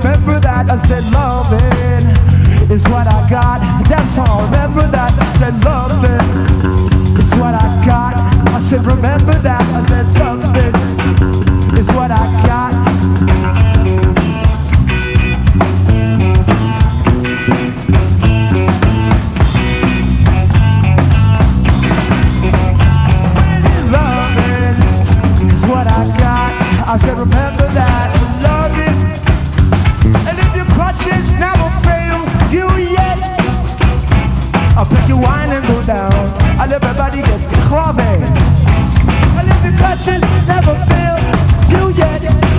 remember that. I said loving is what I got. That's all. Remember that. I said loving is what I got. I said remember that. I said loving is what I got. I said remember that, love it. And if your crutches never fail you yet, I'll pick your wine and go down. I'll everybody get clubbing. And if your crutches never fail you yet,